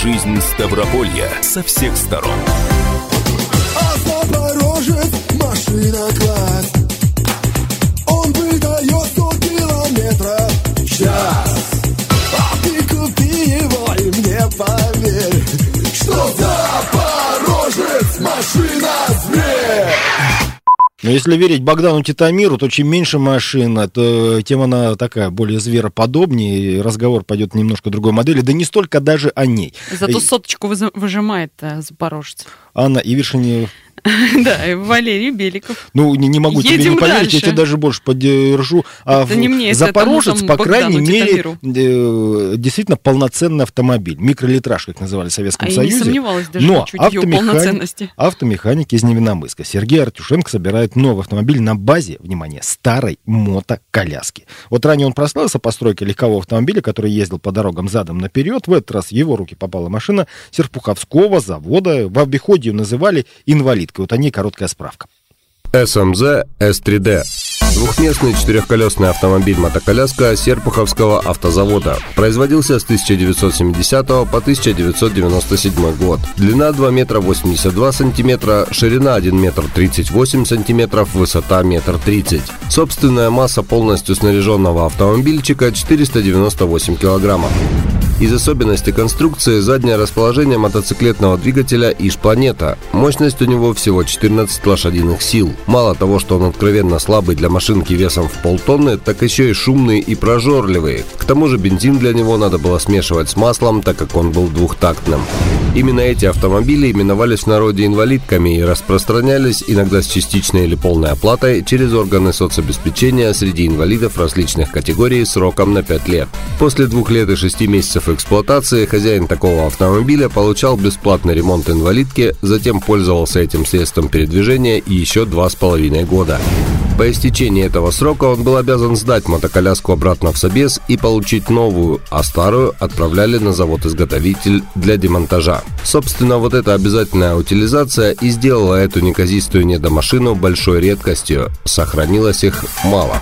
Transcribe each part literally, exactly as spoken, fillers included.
жизнь Ставрополья со всех сторон. А Запорожец машина класс. Он выдает сто километров в час. А ты купи его и мне поверь, что Запорожец машина-зверь. Но если верить Богдану Титомиру, то чем меньше машина, то тем она такая более звероподобнее, и разговор пойдет немножко другой модели, да не столько даже о ней. Зато соточку выжимает Запорожец. Анна Ивершине... Да, и Валерий Беликов. Ну, не, не могу Едем тебе не поверить, дальше. Я тебе даже больше поддержу. А это не мне, Запорожец, это по крайней мере, э, действительно полноценный автомобиль. Микролитраж, как называли в Советском а Союзе. Я не сомневалась даже Но чуть ее полноценности. Автомеханик из Невинномысска Сергей Артюшенко собирает новый автомобиль на базе, внимание, старой мотоколяски. Вот ранее он прославился постройкой легкового автомобиля, который ездил по дорогам задом наперед. В этот раз в его руки попала машина Серпуховского завода. В обиходе ее называли инвалидкой. Вот о ней короткая справка. эс эм зет эс три ди. Двухместный четырехколесный автомобиль-мотоколяска Серпуховского автозавода. Производился с тысяча девятьсот семидесятого по тысяча девятьсот девяносто седьмой год. Длина два метра восемьдесят два сантиметра, ширина один метр тридцать восемь сантиметров, высота метр тридцать. Собственная масса полностью снаряженного автомобильчика четыреста девяносто восемь килограммов. Из особенностей конструкции заднее расположение мотоциклетного двигателя Иж-Планета. Мощность у него всего четырнадцать лошадиных сил. Мало того, что он откровенно слабый для машинки весом в полтонны, так еще и шумный и прожорливый. К тому же бензин для него надо было смешивать с маслом, так как он был двухтактным. Именно эти автомобили именовались в народе инвалидками и распространялись иногда с частичной или полной оплатой через органы соцобеспечения среди инвалидов различных категорий сроком на пять лет. После двух лет и шести месяцев эксплуатации хозяин такого автомобиля получал бесплатный ремонт инвалидки, затем пользовался этим средством передвижения и еще два с половиной года. По истечении этого срока он был обязан сдать мотоколяску обратно в собес и получить новую, а старую отправляли на завод-изготовитель для демонтажа. Собственно, вот эта обязательная утилизация и сделала эту неказистую недомашину большой редкостью. Сохранилось их мало.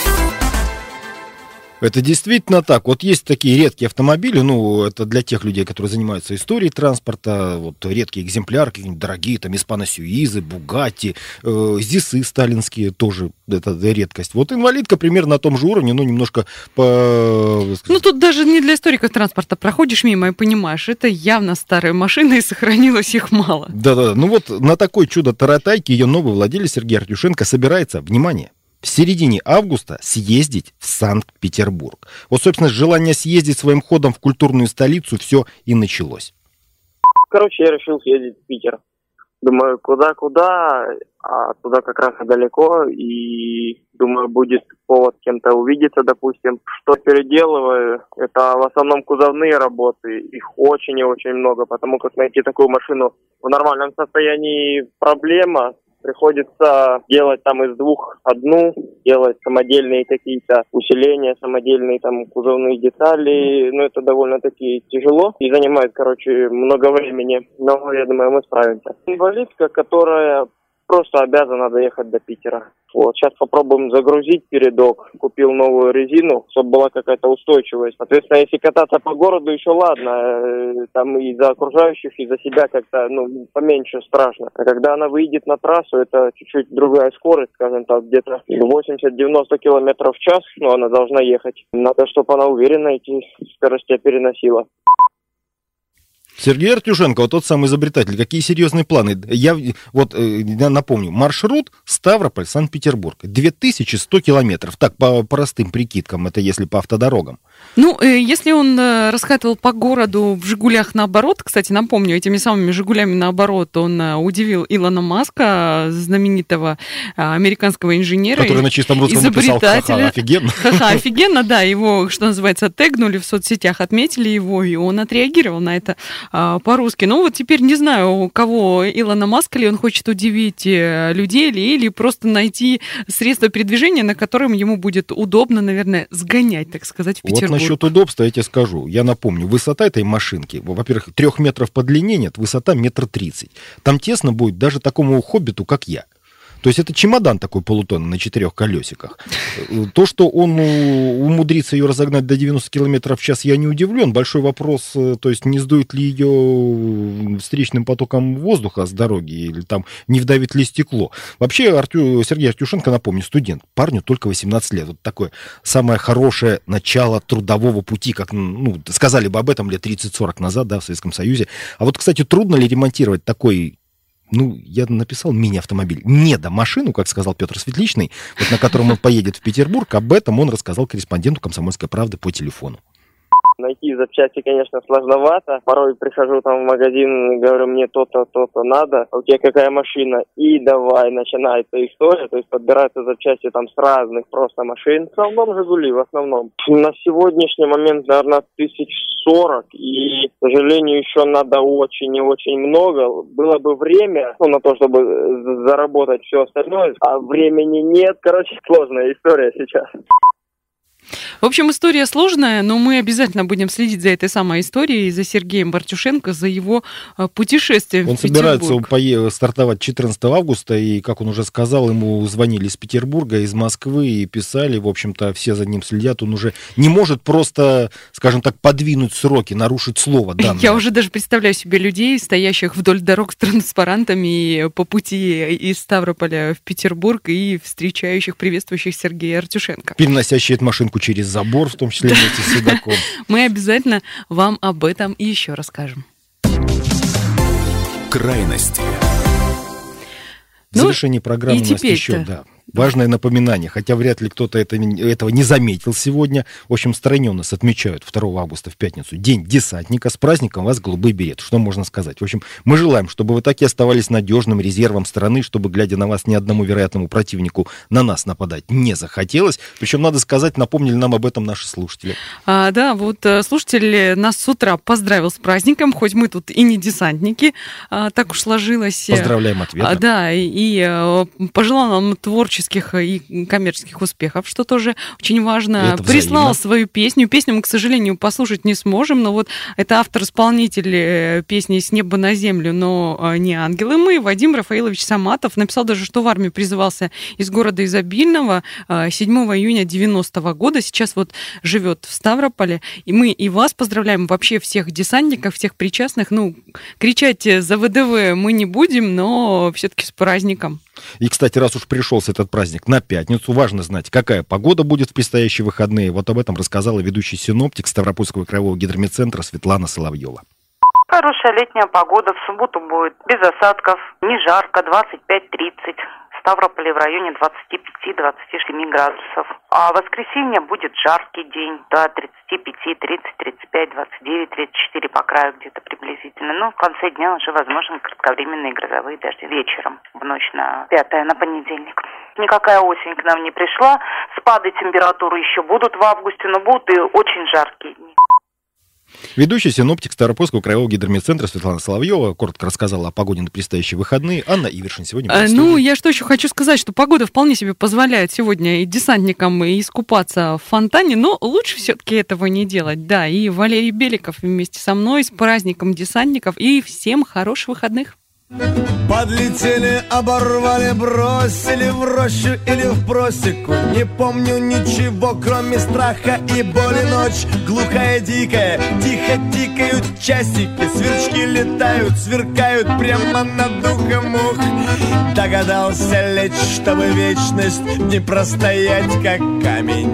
Это действительно так. Вот есть такие редкие автомобили, ну, это для тех людей, которые занимаются историей транспорта, вот редкие экземпляры, какие-нибудь дорогие, там, Испано-Сюизы, Бугатти, э, ЗИСы сталинские, тоже это редкость. Вот инвалидка примерно на том же уровне, но немножко по... Ну, тут даже не для историков транспорта. Проходишь мимо и понимаешь, это явно старая машина, и сохранилось их мало. Да-да, ну вот на такой чудо-таратайке ее новый владелец Сергей Артюшенко собирается, внимание, в середине августа съездить в Санкт-Петербург. Вот, собственно, желание съездить своим ходом в культурную столицу все и началось. Короче, я решил съездить в Питер. Думаю, куда-куда, а туда как раз недалеко, и думаю, будет повод с кем-то увидеться, допустим. Что переделываю, это в основном кузовные работы, их очень и очень много, потому как найти такую машину в нормальном состоянии проблема. Приходится делать там из двух одну, делать самодельные какие-то усиления, самодельные там кузовные детали. Ну, это довольно-таки тяжело и занимает, короче, много времени. Но, я думаю, мы справимся. Инвалидка, которая просто обязана доехать до Питера. Вот, сейчас попробуем загрузить передок. Купил новую резину, чтобы была какая-то устойчивость. Соответственно, если кататься по городу, еще ладно. Там и за окружающих, и за себя как-то, ну, поменьше страшно. А когда она выйдет на трассу, это чуть-чуть другая скорость, скажем так, где-то восемьдесят-девяносто километров в час, но она должна ехать. Надо, чтобы она уверенно эти скорости переносила. Сергей Артюшенко, вот тот самый изобретатель, какие серьезные планы. Я вот я напомню, маршрут Ставрополь-Санкт-Петербург, две тысячи сто километров. Так, по простым прикидкам, это если по автодорогам. Ну, если он раскатывал по городу в «Жигулях» наоборот, кстати, напомню, этими самыми «Жигулями» наоборот, он удивил Илона Маска, знаменитого американского инженера. Который на чистом русском написал «Ха-ха, офигенно». Ха-ха, офигенно, да, его, что называется, тегнули в соцсетях, отметили его, и он отреагировал на это по-русски. Ну, вот теперь не знаю, кого Илона Маска, ли он хочет удивить людей, ли, или просто найти средства передвижения, на котором ему будет удобно, наверное, сгонять, так сказать, в Петербург. Вот насчет удобства я тебе скажу. Я напомню, высота этой машинки, во-первых, трех метров по длине нет, высота метр тридцать. Там тесно будет даже такому хоббиту, как я. То есть это чемодан такой полутонный на четырех колесиках. То, что он умудрится ее разогнать до девяносто километров в час, я не удивлен. Большой вопрос, то есть не сдует ли ее встречным потоком воздуха с дороги, или там не вдавит ли стекло. Вообще Артю, Сергей Артюшенко, напомню, студент. Парню только восемнадцать лет. Вот такое самое хорошее начало трудового пути, как, ну, сказали бы об этом лет тридцать-сорок назад, да, в Советском Союзе. А вот, кстати, трудно ли ремонтировать такой... Ну, я написал мини-автомобиль. Не до машину, как сказал Петр Светличный, вот на котором он поедет в Петербург. Об этом он рассказал корреспонденту «Комсомольской правды» по телефону. Найти запчасти, конечно, сложновато. Порой прихожу там в магазин, говорю, мне то-то, то-то надо. А у тебя какая машина? И давай, начинается история. То есть подбираются запчасти там с разных просто машин. В основном «Жигули», в основном. На сегодняшний момент, наверное, тысяч сорок. И, к сожалению, еще надо очень и очень много. Было бы время, ну, на то, чтобы заработать все остальное. А времени нет. Короче, сложная история сейчас. В общем, история сложная, но мы обязательно будем следить за этой самой историей, за Сергеем Бартюшенко, за его путешествием он в Петербург. Он собирается пое- стартовать четырнадцатого августа, и, как он уже сказал, ему звонили из Петербурга, из Москвы, и писали, в общем-то, все за ним следят. Он уже не может просто, скажем так, подвинуть сроки, нарушить слово данное. Я уже даже представляю себе людей, стоящих вдоль дорог с транспарантами по пути из Ставрополя в Петербург и встречающих, приветствующих Сергея Артюшенко. Переносящие эту машинку через забор, в том числе вместе с седаком. Мы обязательно вам об этом еще расскажем. Крайности. В завершении программы у нас еще, да, важное напоминание, хотя вряд ли кто-то это, этого не заметил сегодня. В общем, в стране у нас отмечают второго августа в пятницу День десантника. С праздником вас, голубые береты. Что можно сказать? В общем, мы желаем, чтобы вы так и оставались надежным резервом страны, чтобы, глядя на вас, ни одному вероятному противнику на нас нападать не захотелось. Причем, надо сказать, напомнили нам об этом наши слушатели. А, да, вот слушатель нас с утра поздравил с праздником, хоть мы тут и не десантники, а, так уж сложилось. Поздравляем ответно. А, да, и, и пожелал нам творческих и коммерческих успехов, что тоже очень важно. Это прислал взаимно. свою песню. Песню мы, к сожалению, послушать не сможем, но вот это автор-исполнитель песни «С неба на землю», но не ангелы мы. Вадим Рафаилович Саматов написал даже, что в армию призывался из города Изобильного седьмого июня девяностого года. Сейчас вот живет в Ставрополе. И мы и вас поздравляем, вообще всех десантников, всех причастных. Ну, кричать за ВДВ мы не будем, но все-таки с праздником. И, кстати, раз уж пришелся этот праздник на пятницу, важно знать, какая погода будет в предстоящие выходные. Вот об этом рассказала ведущий синоптик Ставропольского краевого гидрометцентра Светлана Соловьева. Хорошая летняя погода. В субботу будет без осадков, не жарко, двадцать пять тридцать. В Ставрополе в районе двадцать пять - двадцать семь градусов. А в воскресенье будет жаркий день, до тридцать пять, тридцать, тридцать пять, двадцать девять, тридцать четыре по краю где-то приблизительно. Ну, в конце дня уже возможны кратковременные грозовые дожди вечером, в ночь на пятое, на понедельник. Никакая осень к нам не пришла. Спады температуры еще будут в августе, но будут и очень жаркие дни. Ведущий синоптик Ставропольского краевого гидрометцентра Светлана Соловьева коротко рассказала о погоде на предстоящие выходные. Анна Ивершин сегодня. А, ну, я что еще хочу сказать, что погода вполне себе позволяет сегодня и десантникам и искупаться в фонтане, но лучше все-таки этого не делать. Да, и Валерий Беликов вместе со мной с праздником десантников, и всем хороших выходных. Подлетели, оборвали, бросили в рощу или в просеку. Не помню ничего, кроме страха и боли. Ночь глухая, дикая, тихо тикают часики. Сверчки летают, сверкают прямо над духом мух. Догадался лечь, чтобы вечность не простоять, как камень.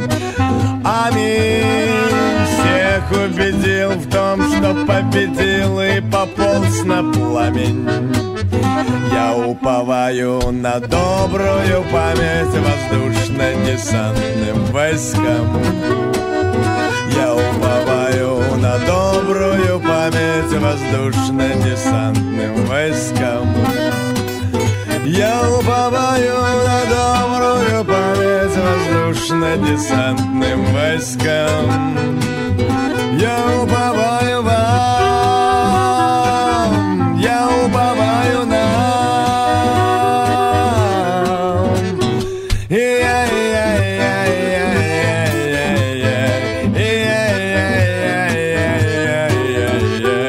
Аминь. Всех убедил в том, что победил и пополз на пламень. Я уповаю на добрую память воздушно-десантным войскам. Я уповаю на добрую память воздушно-десантным войскам. Я уповаю на добрую память воздушно-десантным войскам. Я уповаю вам, я уповаю нам.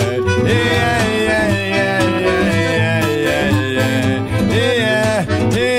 Yeah.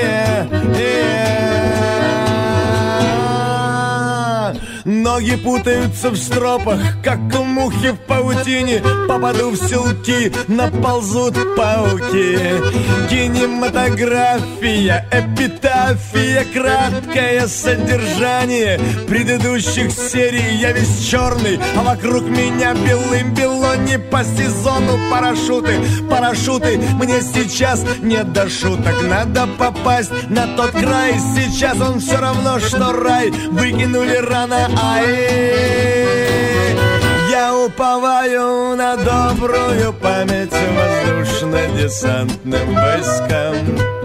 ноги путаются в стропах, как мухи в паутине. Попаду в селки, наползут пауки. Кинематография, эпитафия, краткое содержание предыдущих серий. Я весь черный, а вокруг меня белым-бело. Не по сезону парашюты, парашюты. Мне сейчас не до шуток. Надо попасть на тот край. Сейчас он все равно, что рай. Выкинули рано, ай. Я уповаю на добрую память воздушно-десантным войскам.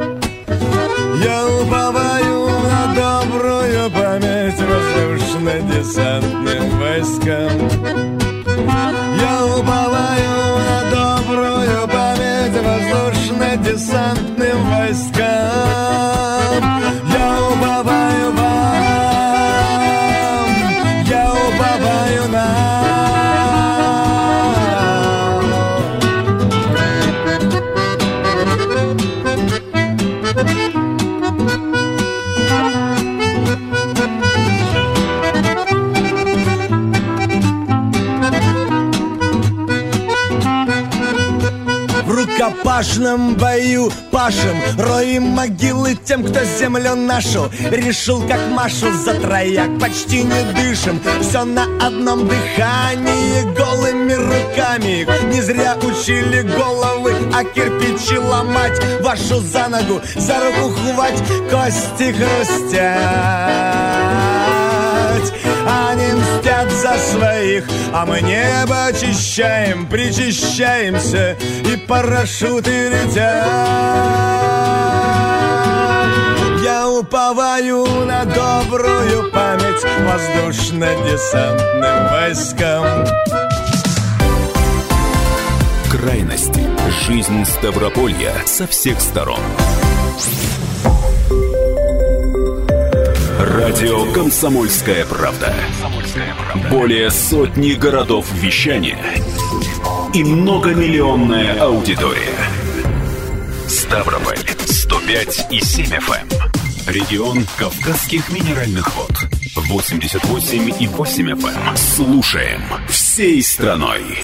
Я уповаю на добрую память воздушно-десантным войскам. Я уповаю на добрую память воздушно-десантным войскам. Я уповаю вам, я уповаю нам. В рукопашном бою пашем, роем могилы тем, кто землю нашу решил, как Машу за трояк. Почти не дышим, все на одном дыхании, голыми руками. Не зря учили головы, а кирпичи ломать. Вашу за ногу, за руку хвать, кости хрустят. Они мстят за своих, а мы небо очищаем, причащаемся, и парашюты летят. Я уповаю на добрую память воздушно-десантным войскам. Крайности. Жизнь Ставрополья со всех сторон. Радио «Комсомольская правда». Более сотни городов вещания и многомиллионная аудитория. Ставрополь сто пять и семь эф эм. Регион Кавказских минеральных вод восемьдесят восемь и восемь эф эм. Слушаем всей страной.